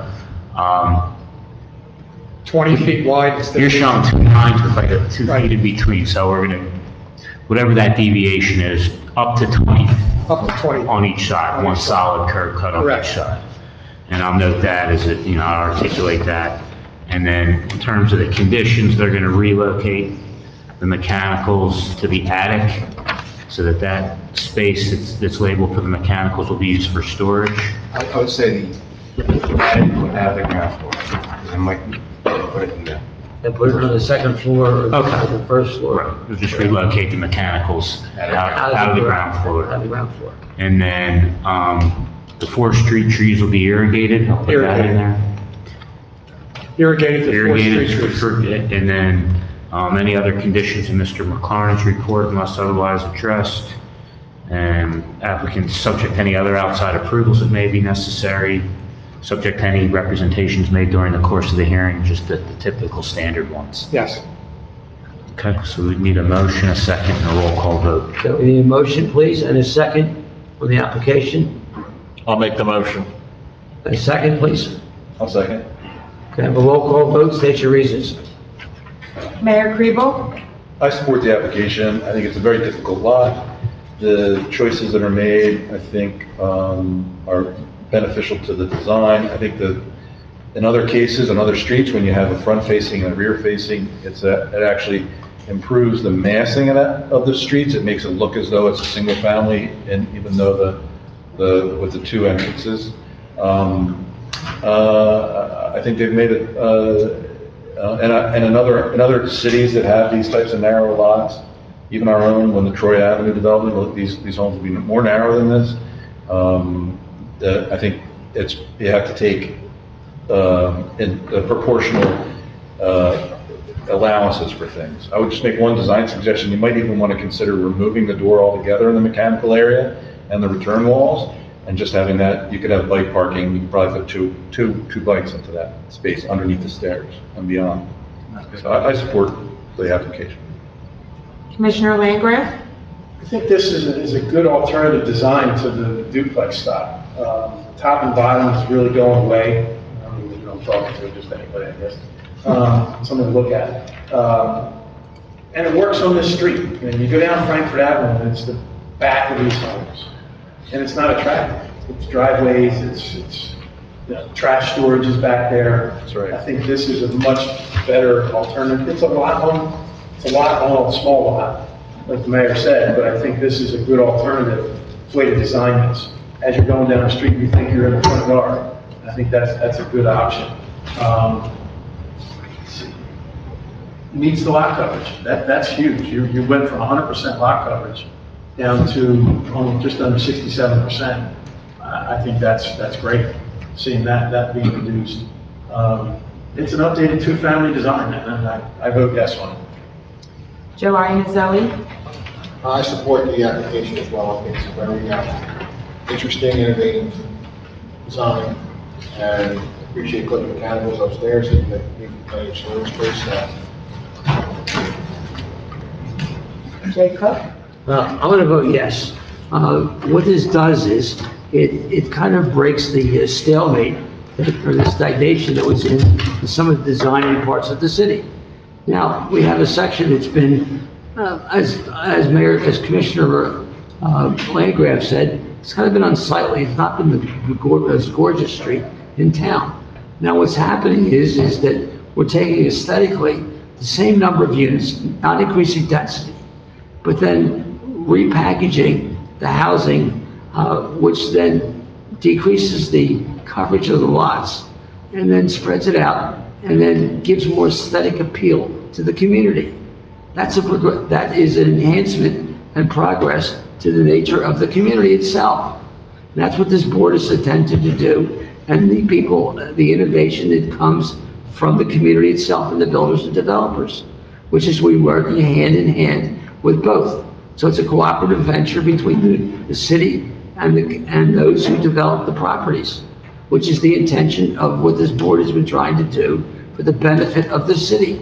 20 feet wide. you're showing 2 lines with like 2 feet in between, so we're going to, whatever that deviation is, up to 20 Up to 20. on each side, one solid curb cut on Correct. each side. And I'll note that as it, I'll articulate that. And then in terms of the conditions, they're going to relocate the mechanicals to the attic so that space that's labeled for the mechanicals will be used for storage. I would say the attic would have the ground floor. I might put it in there. And put it on the second floor or Okay. the first floor. Right, we'll just relocate the mechanicals out of the ground Out floor. of the ground floor. And then, the 4 street trees will be irrigated, I'll put that in there. Irrigated to four Irrigated, street trees. and then, any other conditions in Mr. McLaren's report unless otherwise addressed. And applicants subject to any other outside approvals that may be necessary, subject to any representations made during the course of the hearing, just the typical standard ones. Yes. Okay, so we need a motion, a second, and a roll call vote. So we need a motion, please, and a second for the application. I'll make the motion. A second, please. I'll second. Can I have a roll call vote? State your reasons. Mayor Kribel? I support the application. I think it's a very difficult lot. The choices that are made, I think, are beneficial to the design. I think that in other cases, on other streets, when you have a front facing and a rear facing, it actually improves the massing of the streets. It makes it look as though it's a single family, and even though with the 2 entrances. I think they've made it, and in other cities that have these types of narrow lots, even our own, when the Troy Avenue development, these homes will be more narrow than this. I think you have to take in proportional allowances for things. I would just make one design suggestion. You might even want to consider removing the door altogether in the mechanical area and the return walls, and just having that. You could have bike parking. You could probably put two bikes into that space underneath the stairs and beyond. So I support the application. Commissioner Landgraf? I think this is a good alternative design to the duplex style. Top and bottom is really going away. I don't even know who I'm talking to, just anybody, I guess. Something to look at. And it works on this street. And you go down Frankfurt Avenue, and it's the back of these homes. And it's not attractive. It's driveways, it's trash storage is back there. That's right. I think this is a much better alternative. It's a lot on a small lot, like the mayor said, but I think this is a good alternative way to design this. As you're going down the street, you think you're in the front yard. I think that's a good option. Meets the lot coverage. That's huge. You went from 100% lot coverage down to just under 67%. I think that's great, seeing that being reduced. It's an updated 2-family design, and I vote yes on it. Joe Iannizelli, I support the application as well. I think it's a very interesting, innovative design, and appreciate putting mechanicals upstairs and making plenty of storage space. Jay Cook, I'm going to vote yes. What this does is, it kind of breaks the stalemate or the stagnation that was in some of the designing parts of the city. Now, we have a section that's been, as Commissioner Landgraf said, it's kind of been unsightly. It's not been the most gorgeous street in town. Now, what's happening is that we're taking aesthetically the same number of units, not increasing density, but then repackaging the housing, which then decreases the coverage of the lots, and then spreads it out, and then gives more aesthetic appeal to the community. That is an enhancement and progress to the nature of the community itself. And that's what this board is attempting to do, and the innovation that comes from the community itself and the builders and developers, which is we working hand in hand with both. So it's a cooperative venture between the city and those who develop the properties, which is the intention of what this board has been trying to do for the benefit of the city.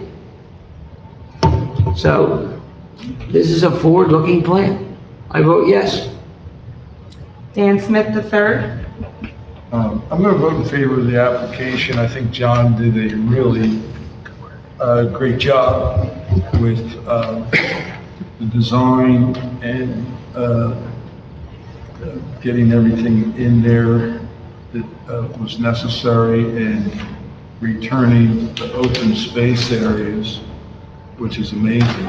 So this is a forward-looking plan. I vote yes. Dan Smith III, I'm going to vote in favor of the application. I think John did a really great job with the design and getting everything in there that was necessary, and returning the open space areas, which is amazing.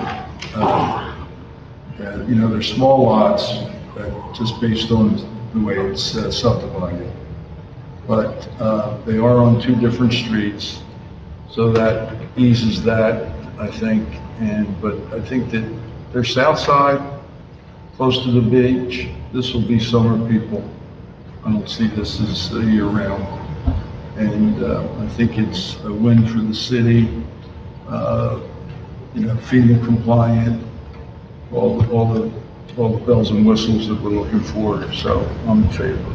They're small lots, just based on the way it's subdivided. But they are on two different streets, so that eases that, I think. But I think that they're south side, close to the beach. This will be summer people. I don't see this as year-round. And I think it's a win for the city, FEMA compliant, all the bells and whistles that we're looking for, so I'm in favor.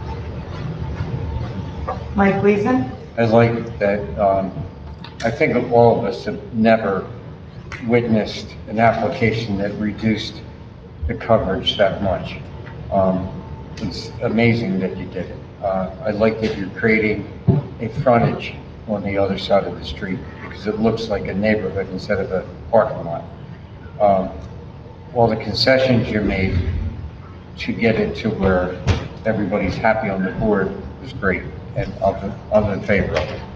Mike Gleason, I like that, I think all of us have never witnessed an application that reduced the coverage that much. It's amazing that you did it. I like that you're creating a frontage on the other side of the street, because it looks like a neighborhood instead of a parking lot. All the concessions you made to get it to where everybody's happy on the board was great, and I'm in favor of it.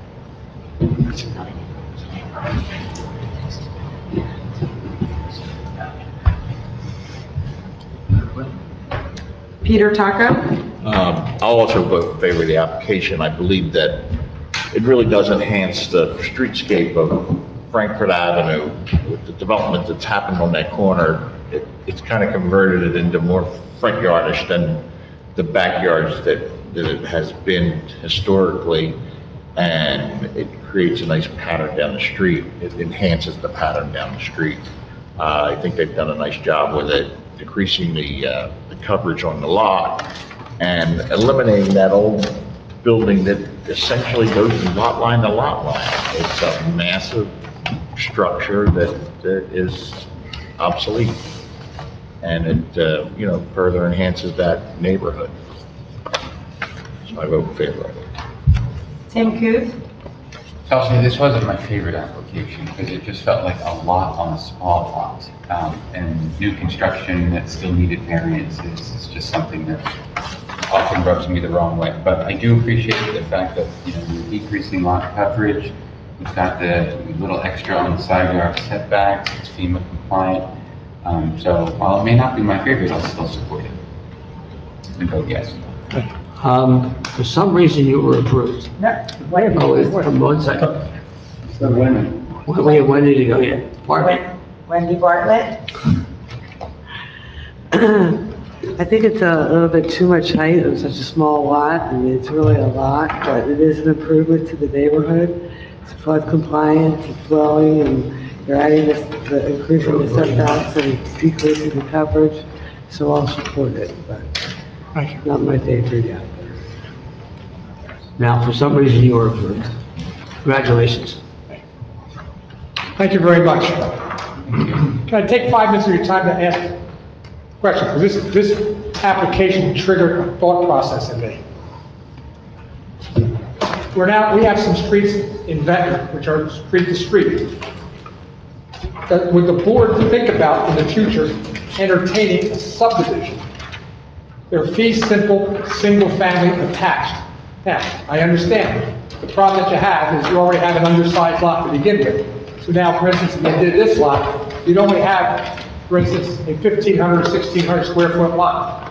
Peter Taco, I'll also vote in favor of the application. I believe that it really does enhance the streetscape of Frankfurt Avenue with the development that's happened on that corner. It's kind of converted it into more front yardish than the backyards that it has been historically, and it creates a nice pattern down the street. It enhances the pattern down the street. I think they've done a nice job with it, decreasing the coverage on the lot and eliminating that old building that essentially goes from lot line to lot line. It's a massive structure that is obsolete, and it further enhances that neighborhood. So I vote in favor of it. Tim Kuth, Chelsea, this wasn't my favorite application because it just felt like a lot on a small lot. And new construction that still needed variances is just something that often rubs me the wrong way. But I do appreciate the fact that, you're decreasing lot coverage. We've got the little extra on the side yard setbacks, it's FEMA compliant. So while it may not be my favorite, I'll still support it. And vote yes. For some reason, you were approved. wait, From 1 second. When did you go here? Pardon me? Wendy Bartlett, I think it's a little bit too much height on such a small lot. I mean, it's really a lot, but it is an improvement to the neighborhood. It's flood compliant, it's flowing, and They're adding this, the increasing the setbacks and decreasing the coverage, so I'll support it, but not my favorite yet. Now, for some reason, you were approved. Congratulations. Thank you very much. Can I take 5 minutes of your time to ask questions? Because this application triggered a thought process in me. We have some streets in Ventnor, which are street to street. Would the board think about in the future entertaining a subdivision? They're fee simple, single family attached. Now, I understand. The problem that you have is you already have an undersized lot to begin with. So now, for instance, if you did this lot, you'd only have, for instance, a 1,500 or 1,600 square foot lot,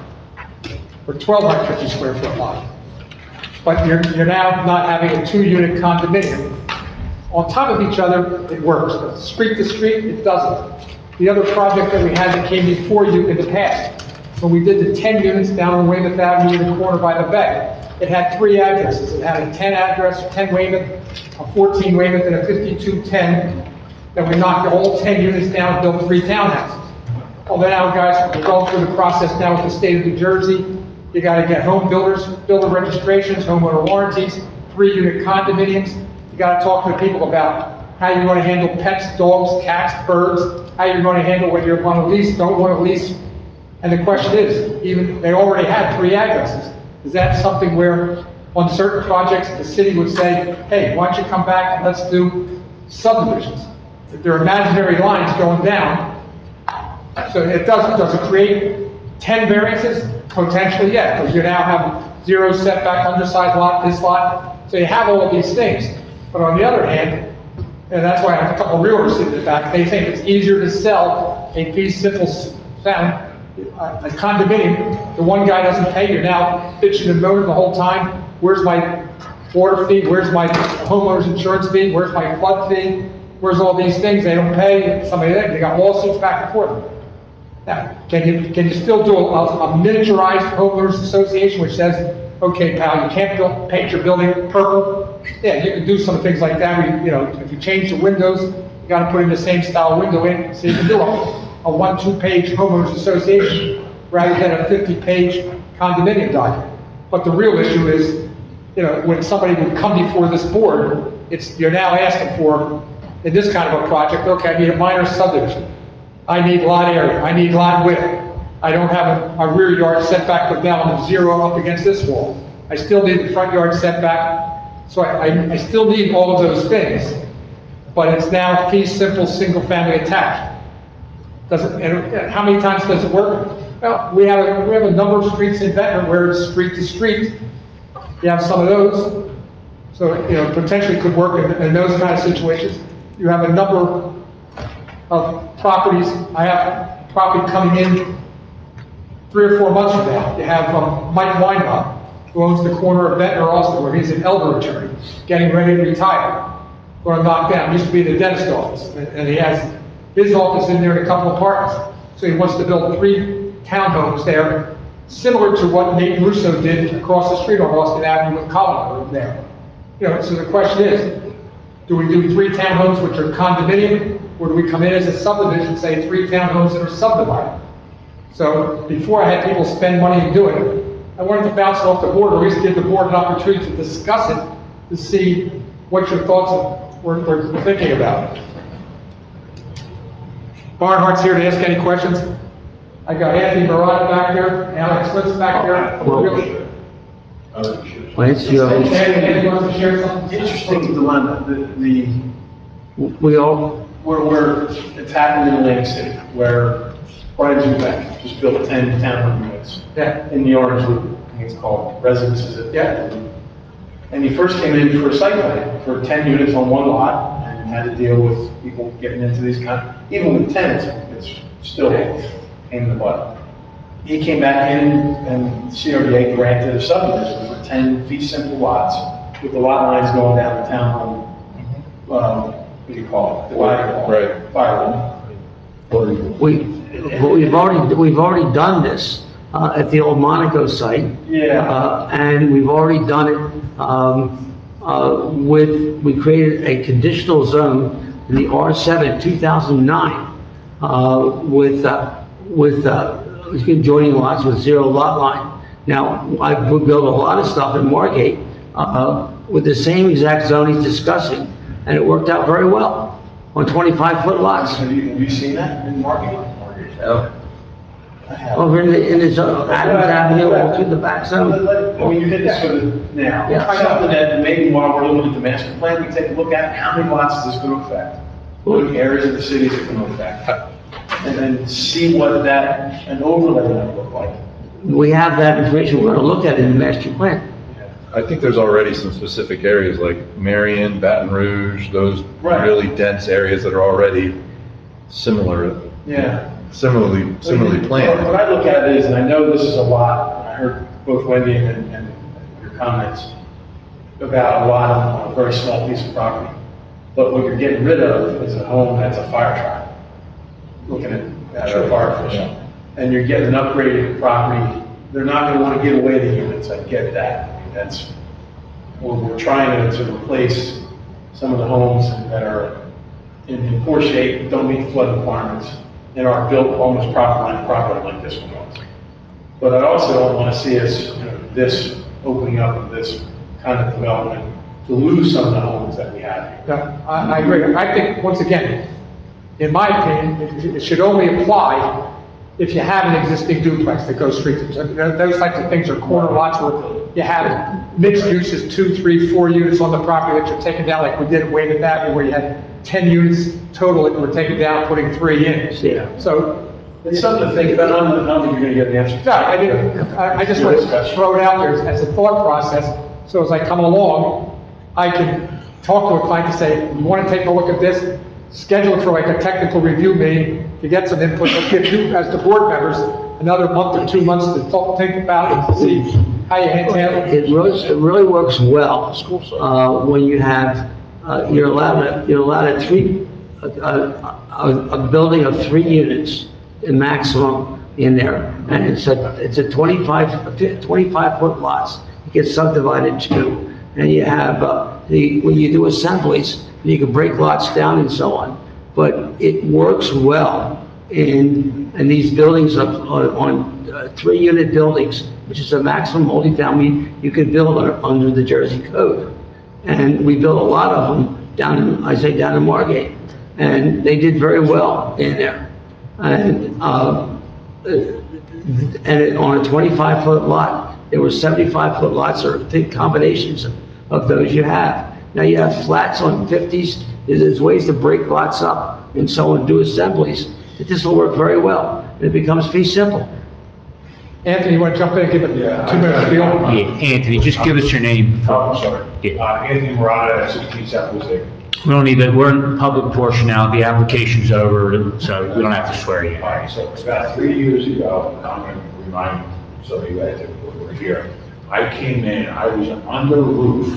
or 1,250 square foot lot. But you're now not having a 2-unit condominium. On top of each other, it works, but street to street, it doesn't. The other project that we had that came before you in the past, when we did the 10 units down on Weymouth Avenue in the corner by the bay, it had 3 addresses. It had a 10 address, 10 Weymouth, a 14 Weymouth, and a 5210. Then we knocked the whole 10 units down and built 3 townhouses. Well, now, guys, we're going through the process now with the state of New Jersey. You gotta get home builder registrations, homeowner warranties, 3-unit condominiums. You gotta talk to people about how you're gonna handle pets, dogs, cats, birds, how you're gonna handle whether you want to lease, don't want to lease. And the question is, even, they already had 3 addresses. Is that something where, on certain projects, the city would say, hey, why don't you come back and let's do subdivisions? If there are imaginary lines going down, so does it create 10 variances? Potentially, yeah, because you now have 0 setback, undersized lot, this lot. So you have all of these things. But on the other hand, and that's why I have a couple of realtors sitting in the back, they think it's easier to sell a fee simple sound, a condominium. The one guy doesn't pay, you're now bitching and moaning the whole time. Where's my water fee? Where's my homeowner's insurance fee? Where's my flood fee? Where's all these things? They don't pay. Somebody, they got lawsuits back and forth. Now, can you still do a miniaturized homeowners association which says, okay, pal, you can't paint your building purple? Yeah, you can do some things like that. If you change the windows, you got to put in the same style window in, so you can do a 1-2-page homeowners association rather than a 50-page condominium document. But the real issue is, when somebody would come before this board, you're now asking for, in this kind of a project, okay, I need a minor subdivision. I need lot area, I need lot width. I don't have a rear yard setback put down of 0 up against this wall. I still need the front yard setback. So I still need all of those things. But it's now fee simple, single family attached. And how many times does it work? Well, we have a number of streets in Ventnor where it's street to street. You have some of those. So, potentially could work in those kind of situations. You have a number of properties. I have property coming in 3 or 4 months from now. You have Mike Weinbach, who owns the corner of Ventnor also, where he's an elder attorney, getting ready to retire. Going to knock down, used to be the dentist office, and he has his office in there and a couple of apartments. So he wants to build 3 townhomes there, similar to what Nate Russo did across the street on Austin Avenue with Colin there. So the question is, do we do 3 townhomes which are condominium, or do we come in as a subdivision, say 3 townhomes that are subdivided? So before I had people spend money and do it, I wanted to bounce it off the board, or at least give the board an opportunity to discuss it, to see what your thoughts were thinking about. Barnhart's here to ask any questions. I got Anthony Barada back there, Alex Litz back there. Lance, you have... Anthony, you want to share something? Interesting dilemma, where it's happened in Atlantic City, where Brian Zubek just built 10 townhome units. Yeah. In the Orange Loop, I think it's called Residences. Yeah. And he first came in for a site plan for 10 units on 1 lot, and had to deal with people getting into these even with tenants, it's still a pain in the butt. He came back in and CRDA granted a subdivision for 10 fee simple lots with the lot lines going down the townhome, what do you call it? Divider wall. Right. Firewall. We've already done this at the old Monaco site. Yeah. And we've already done it we created a conditional zone in the R7 2009 with adjoining lots with 0 lot line. Now, I built a lot of stuff in Margate with the same exact zone he's discussing, and it worked out very well on 25-foot lots. Have you seen that in Margate? Over in the zone, Adams Avenue, all through the back zone. I mean, you hit this sort of now. Yeah. Something that maybe while we're looking at the master plan, we take a look at how many lots is this going to affect? What areas of the city is it going to affect? And then see what that, an overlay might look like. We have that information, we're gonna look at it in the master plan. I think there's already some specific areas like Marion, Baton Rouge, those Right. really dense areas that are already similarly planned. What I look at it is, and I know this is a lot, I heard both Wendy and your comments about a lot on a very small piece of property. But what you're getting rid of is a home that's a fire trap, looking at a fire station. And you're getting an upgraded property, they're not gonna wanna give away the units, I get that. I mean, that's, we're trying to replace some of the homes that are in poor shape, don't meet the flood requirements, and are built almost properly like this one was. But I also don't wanna see us, this opening up of this kind of development to lose some of the homes that we have here. Yeah, I agree. I think, once again, in my opinion, it should only apply if you have an existing duplex that goes straight to, those types of things are corner lots where you have mixed uses, 2, 3, 4 units on the property that you're taking down, like we did at Wayman Avenue, where you had 10 units total that were taken down, putting 3 in. Yeah. So, It's something to think about, I don't think you're gonna get the answer. no, I just want to throw it out there as a thought process, so as I come along, I can talk to a client to say, you want to take a look at this, schedule it for like a technical review meeting to get some input, but give you, as the board members, another month or 2 months to think about it, and see how you handle it. It really works well, when you have, you're allowed a building of 3 units in maximum in there, and it's a 25-foot lots. It gets subdivided too, and you have, when you do assemblies, you can break lots down and so on. But it works well in these buildings on 3-unit buildings, which is a maximum multifamily you can build under the Jersey code. And we built a lot of them down in Margate, and they did very well in there. And on a 25-foot lot, there were 75-foot lots, or think combinations of those you have. Now you have flats on 50s, there's ways to break lots up and so on, do assemblies. This will work very well, and it becomes fee simple. Anthony, you want to jump in and give it 2 minutes? Yeah, Anthony, just give us your name. Oh, I'm sorry. Yeah. Anthony Murata, 16 Southwest Acre. We don't need that, we're in the public portion now, the application's over, so we don't have to swear you in. All right, so about 3 years ago, and I'm going to remind some of you guys that were here, I came in, I was under the roof,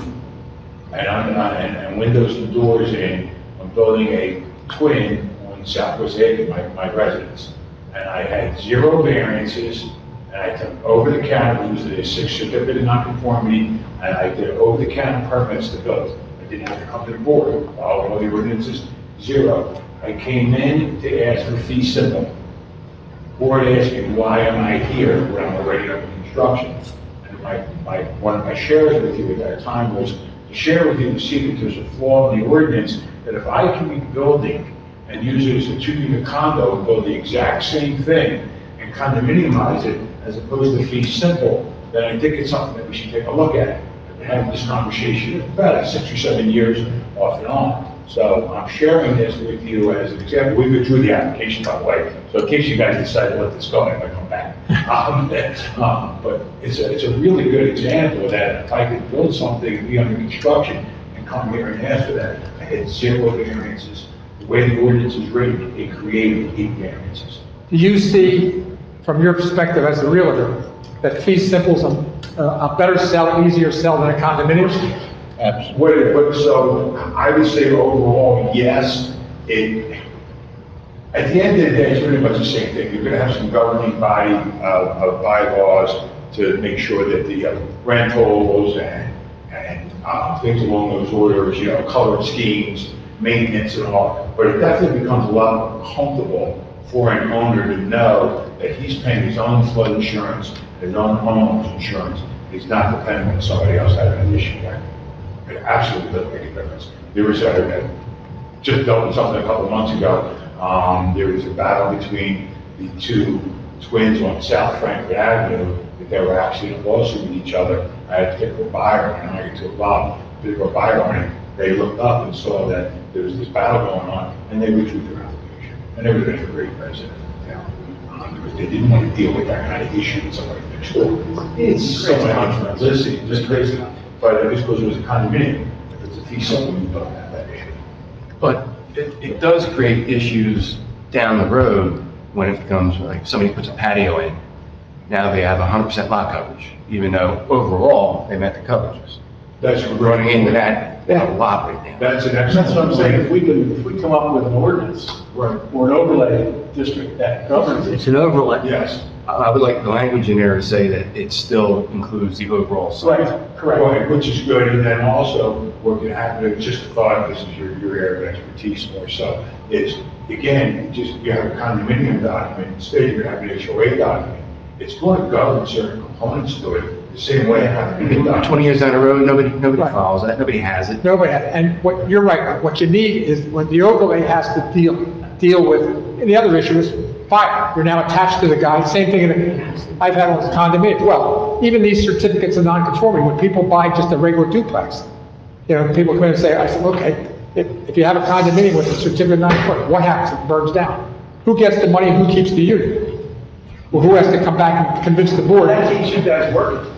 and windows and doors in, I'm building a twin on Southwest Acre, my residence. And I had 0 variances, and I took over-the-counter, it was a 6 certificate of nonconformity, and I did over-the-counter permits to build. I didn't have to come to the board, all the ordinances, 0. I came in to ask for fee simple. Board asked me, why am I here when I'm already under construction? And one of my shares with you at that time was to share with you to see that there's a flaw in the ordinance, that if I can be building and use it as a 2-unit condo and build the exact same thing and condominiumize it as opposed to fee simple, then I think it's something that we should take a look at. I've been having this conversation about 6 or 7 years off and on. So I'm sharing this with you as an example. We withdrew the application, by the way, so in case you guys decide to let this go, I might come back. But it's a really good example of that. If I could build something and be under construction and come here and ask for that, I had 0 variances. The way the ordinance is written, it created 8 variances. Do you see, from your perspective as a realtor, that fee simple's a better sell, easier sell than a condominium? Absolutely. So I would say overall, yes. At the end of the day, it's pretty much the same thing. You're going to have some governing body of bylaws to make sure that the rentals and things along those orders, colored schemes, maintenance and all, but it definitely becomes a lot more comfortable for an owner to know that he's paying his own flood insurance, his own homeowner's insurance. He's not dependent on somebody else having an issue there. It absolutely does make a difference. There was just dealt with something a couple of months ago. There was a battle between the two twins on South Frankfurt Avenue, that they were actually in a lawsuit with each other. I had to take a buyer, and I had to involve a buyer on it. They looked up and saw that there was this battle going on, and they withdrew their application. And they would have been a great resident of the town. Because they didn't want to deal with that kind of issue with somebody next door. It's so much, listen, just crazy. But just because it was a condominium, if it's a fee simple, you don't have that issue. But it does create issues down the road when it becomes like somebody puts a patio in. Now they have 100% lot coverage, even though overall they met the coverages. That's running into that lot right now. That's an excellent. That's what I'm saying, if we come up with an ordinance, or an overlay district that governs it. It's an overlay. Yes. I would like the language in there to say that it still includes the overall site. Right, correct. Right, which is good, and then also, what can happen, it's just a thought, this is your area of expertise more so, is, again, you have a condominium document, instead you're gonna have an HOA document. It's going to govern certain components to it, the same way a condominium document. 20 years down the road, nobody follows that, nobody has it. Nobody, and what, you're right, what you need is, when the overlay has to deal with, and the other issue is fire. You're now attached to the guy, same thing I've had on condominium. Well, even these certificates of non-conforming, when people buy just a regular duplex, people come in and say, I said, okay, if you have a condominium with a certificate of non-conforming, what happens? It burns down. Who gets the money and who keeps the unit? Well, who has to come back and convince the board? That keeps you guys working.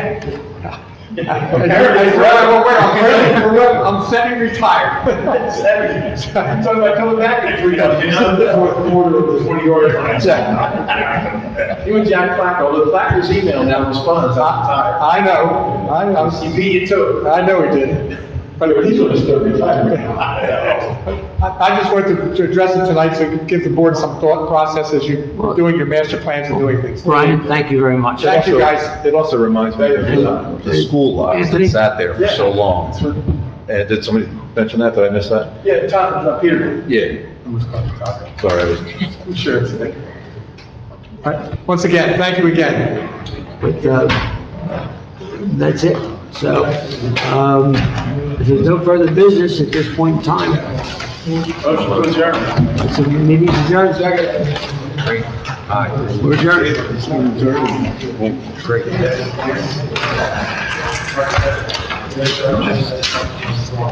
I'm semi-retired. Talking about coming back in 3 years. The fourth quarter of the 20-yard line. You and Jack Placco, the Placco's email now responds, I'm tired. I know. He beat you to it. I know he did. But he's going to start retiring. I just wanted to address it tonight so you can give the board some thought process as you're doing your master plans and doing things. Brian, thank you very much. Thank you, guys. It also reminds me of the school lot Anthony? that sat there for so long. And did somebody mention that? Did I miss that? Yeah, Tom, Peter. Yeah. Sorry, I was. I'm sure it's there. All right. Once again, thank you again. But, that's it. So, if there's no further business at this point in time, Motion to adjourn. so the meeting's adjourned. We're adjourned. Great.